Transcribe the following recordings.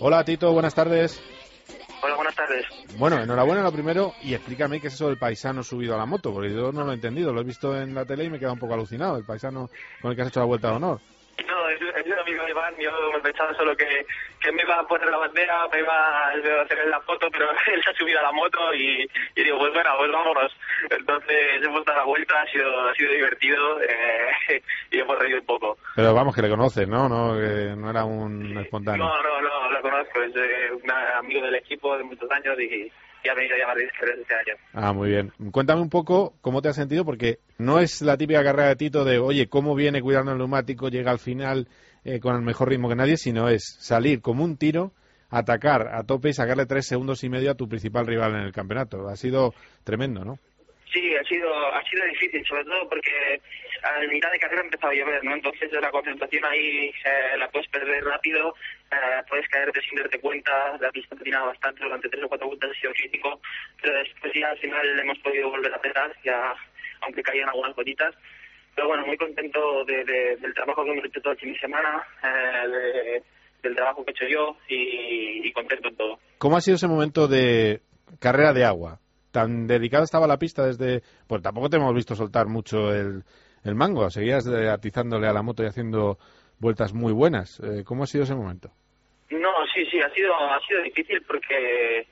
Hola Tito, buenas tardes. Hola, buenas tardes. Bueno, enhorabuena lo primero y explícame qué es eso del paisano subido a la moto, porque yo no lo he entendido, lo he visto en la tele y me he quedado un poco alucinado, el paisano con el que has hecho la Vuelta de Honor. No, es un amigo de Iván, yo me pensaba solo que me iba a poner la bandera, me iba a hacer la foto, pero él se ha subido a la moto y digo, pues bueno, pues vámonos. Entonces hemos dado la vuelta, ha sido divertido y hemos reído un poco. Pero vamos, que le conoces, ¿no? Que no era un espontáneo. No, lo conozco, es un amigo del equipo de muchos años y ha venido a llamar de este año. Ah, muy bien. Cuéntame un poco cómo te has sentido, porque no es la típica carrera de Tito de, oye, cómo viene cuidando el neumático, llega al final con el mejor ritmo que nadie, sino es salir como un tiro, atacar a tope y sacarle 3 segundos y medio a tu principal rival en el campeonato. Ha sido tremendo, ¿no? Sí, ha sido difícil, sobre todo porque a mitad de carrera empezó a llover, ¿no? Entonces la concentración ahí la puedes perder rápido, puedes caerte sin darte cuenta, la pista patinaba bastante, durante 3 o 4 vueltas ha sido crítico, pero después ya al final hemos podido volver a apretar, ya aunque caían algunas gotitas. Pero bueno, muy contento del trabajo que hemos hecho todo el fin de semana, del trabajo que he hecho yo y contento en todo. ¿Cómo ha sido ese momento de carrera de agua? Tan dedicada estaba la pista desde... Pues tampoco te hemos visto soltar mucho el mango, seguías atizándole a la moto y haciendo vueltas muy buenas. ¿Cómo ha sido ese momento? No, sí, ha sido difícil porque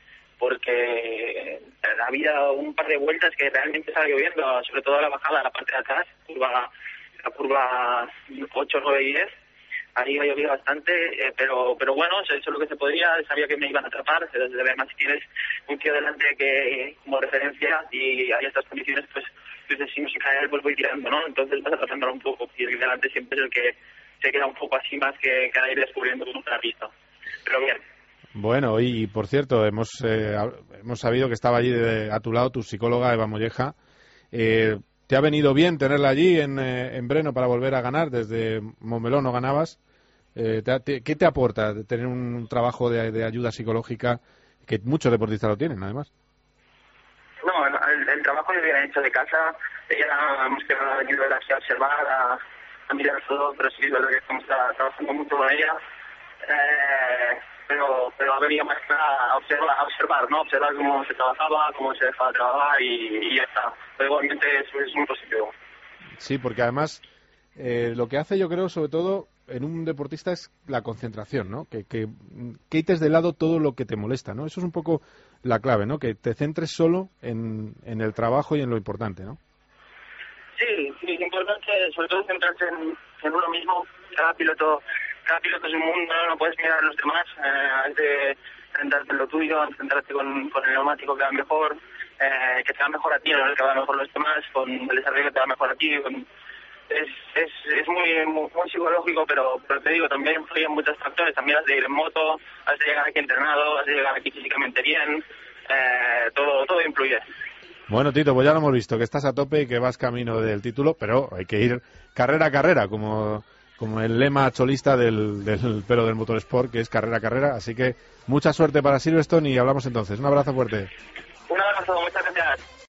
había un par de vueltas que realmente estaba lloviendo, sobre todo la bajada, la parte de atrás, la curva 8, 9 y 10. Ahí ha llovido bastante, pero bueno, se hizo lo que se podía, sabía que me iban a atrapar, además si tienes un tío delante que como referencia y hay estas condiciones, pues si no se cae pues voy tirando, ¿no? Entonces vas atrapándolo un poco y el delante siempre es el que se queda un poco así más que cada ir descubriendo cómo está la pista, pero bien. Bueno, y por cierto, hemos sabido que estaba allí a tu lado tu psicóloga Eva Molleja. ¿Te ha venido bien tenerla allí en Breno para volver a ganar? Desde Montmeló no ganabas. ¿Qué te aporta tener un trabajo de ayuda psicológica que muchos deportistas lo tienen, además? No, el trabajo yo viene hecho de casa. Ella hemos quedado ayudar a observar, a mirar todo, pero sí es verdad que estamos trabajando mucho con ella. Pero ha venido más que nada a observar, ¿no? Observar cómo se trabajaba, cómo se dejaba de trabajar y ya está. Pero igualmente es muy positivo. Sí, porque además lo que hace, yo creo, sobre todo en un deportista es la concentración, ¿no? Que quites de lado todo lo que te molesta, ¿no? Eso es un poco la clave, ¿no? Que te centres solo en el trabajo y en lo importante, ¿no? Sí, es importante, sobre todo centrarse en uno mismo. Cada piloto es un mundo, no puedes mirar a los demás, hay que centrarte en lo tuyo, centrarte con el neumático que va mejor, que te va mejor a ti, no el que va mejor a los demás, con el desarrollo que te va mejor a ti. Es muy psicológico, pero te digo, también influyen muchos factores, también has de ir en moto, has de llegar aquí entrenado, has de llegar aquí físicamente bien, todo influye. Bueno, Tito, pues ya lo hemos visto, que estás a tope y que vas camino del título, pero hay que ir carrera a carrera, como el lema cholista del motorsport, que es carrera a carrera. Así que mucha suerte para Silverstone y hablamos entonces. Un abrazo fuerte. Un abrazo, muchas gracias.